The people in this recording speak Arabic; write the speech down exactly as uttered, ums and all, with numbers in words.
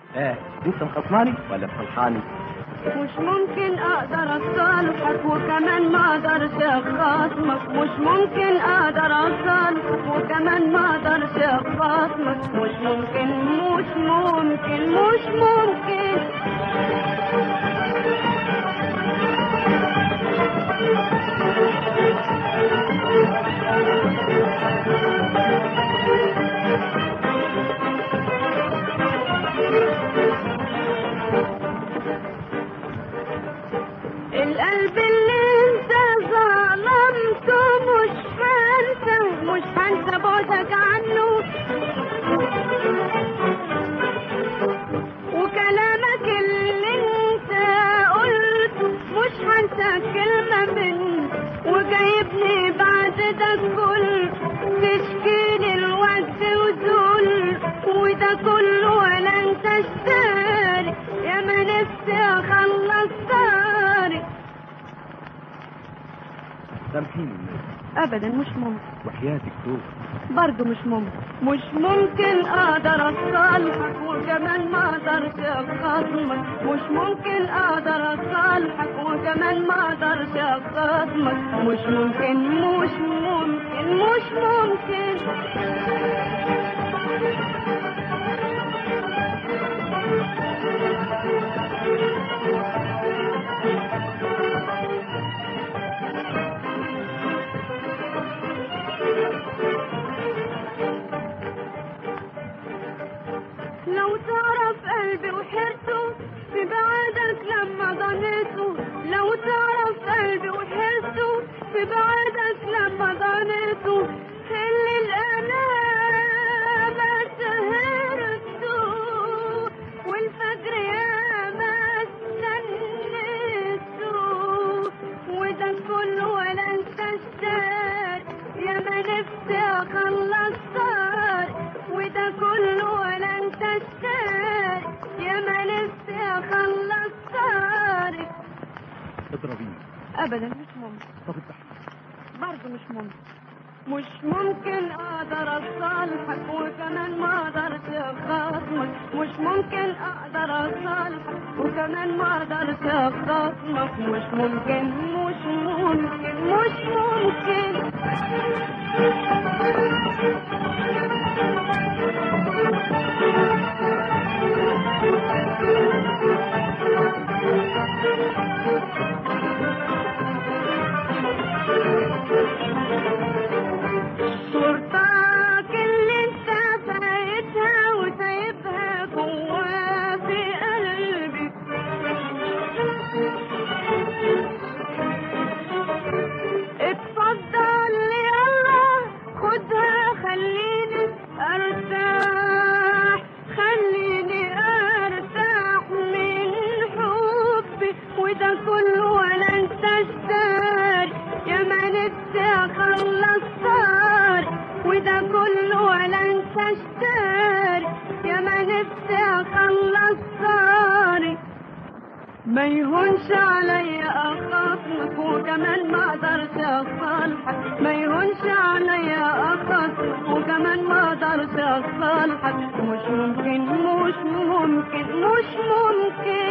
ايه انت مخصماني ولا مصلحاني؟ مش ممكن اقدر اصالحك وكمان ما اقدرش اخاصمك، مش ممكن اقدر اصالحك وكمان ما اقدرش اخاصمك، مش ممكن مش ممكن مش ممكن. القلب اللي انت ظلمته مش هنسى مش هنسى بعدك عنه، وكلامك اللي انت قلته مش هنسى كلمة منه، وجايبني بعد ده كله تشكيلي الوقت وذل، وده كله ولا انت اشتاري يا ما نفسي اخلص صاري. سامحيني ابدا مش ممكن، وحياتك توب برضه مش ممكن، مش ممكن اقدر اصالحك وكمان ما اقدرش اخاصمك، مش ممكن اقدر اصالحك وكمان ما اقدرش اخاصمك، مش ممكن مش ممكن مش ممكن. لو تعرف قلبي وحرته في بعدك لما ضنيته، لو تعرف قلبي وحرته في بعدك لما ضنيته، اللي الألام سهرته والفجر يا ما استنيته، وده كله ولا انت اشتاق يا ما نفسي اخلص صار، وده كله ولا انت اشتاق يا ما نفسي اخلص صار. اضربيني. ابدا مش ممكن. طب التحقيق برضه مش ممكن، مش ممكن اقدر اصالحك وكمان ما اقدرش اخاصمك، مش ممكن اقدر اصالحك وكمان ما اقدرش اخاصمك، مش ممكن مش ممكن مش ممكن. صورتك اللي انت فايتها وسايبها جوا في قلبي، اتفضل يلا خدها خليني ارتاح، خليني ارتاح من حبي، وده كله ولا انت اشتاري يا ما نفسي اخلص صار، وده كله ولا انت اشتاري يا ما نفسي اخلص صاري. ما يهونش عليا اخاصمك وكمان ما اقدرش اصالحك، ما يهونش عليا اخاصمك وكمان ما اقدرش اصالحك، مش ممكن مش ممكن مش ممكن.